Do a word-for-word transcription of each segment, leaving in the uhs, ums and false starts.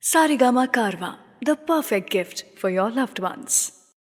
Saregama Karwa, the perfect gift for your loved ones.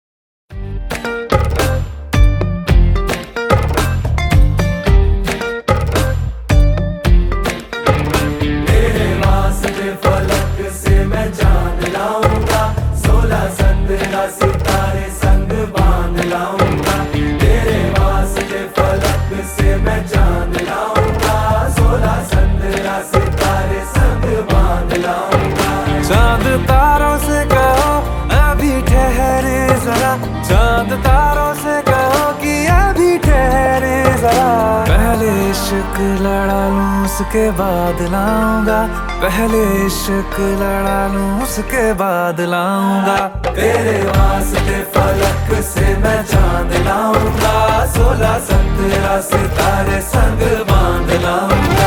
सितारे संग बांध लाऊंगा, तेरे वास्ते फलक से मैं चांद लाऊंगा, सोलह संद्रा सितारे संग बांध लाऊंगा। चांद तारों से कहो अभी ठहरे जरा, चांद तारों से कहो कि अभी ठहरे जरा। पहले इश्क लड़ा लूं उसके बाद लाऊंगा, पहले इश्क लड़ा लूं उसके बाद लाऊंगा। तेरे वास्ते फलक से मैं चांद लाऊंगा, सोलह सत्रह सितारे संग बांध लाऊंगा।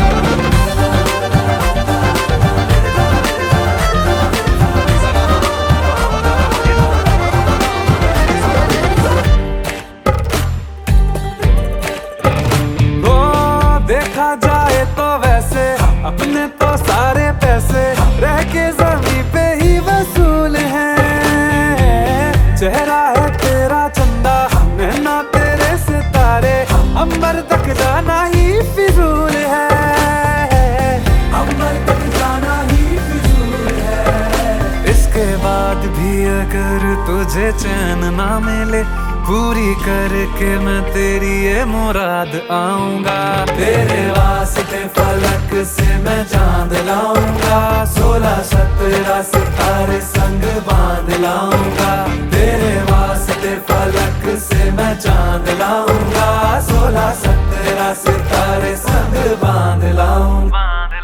देखा जाए तो वैसे अपने तो सारे पैसे रह के जमीन पे ही वसूल हैं। चेहरा है तेरा चंदा, नैना तेरे सितारे, अंबर तक जाना ही फिजूल है, अंबर तक जाना ही फिजूल है। इसके बाद भी अगर तुझे चैन ना मिले, पूरी करके मैं तेरी ये मुराद आऊंगा। तेरे वास्ते फलक से मैं चांद लाऊंगा, सोलह सत्रह सितारे संग बांध लाऊंगा। तेरे वास्ते फलक से मैं चांद लाऊंगा, सोलह सत्रह सितारे संग बांध लाऊंगा।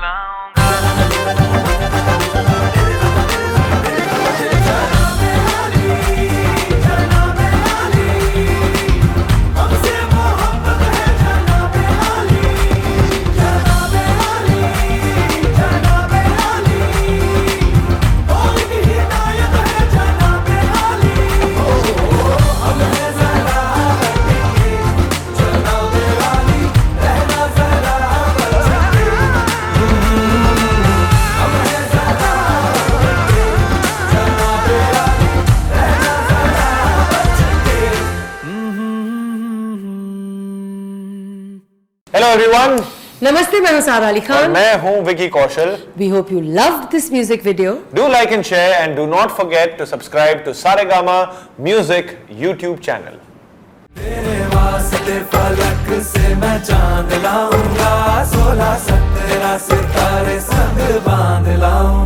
Hello everyone. नमस्ते, मैं हूं सारा अली खान। मैं हूं Vicky Kaushal. We hope you loved this music video. Do like and share and do not forget to subscribe to Saregama Music YouTube channel. तेरे वास्ते फलक से मैं चांद लाऊंगा, सोलह सत्रह सितारे संग बांध लाऊंगा।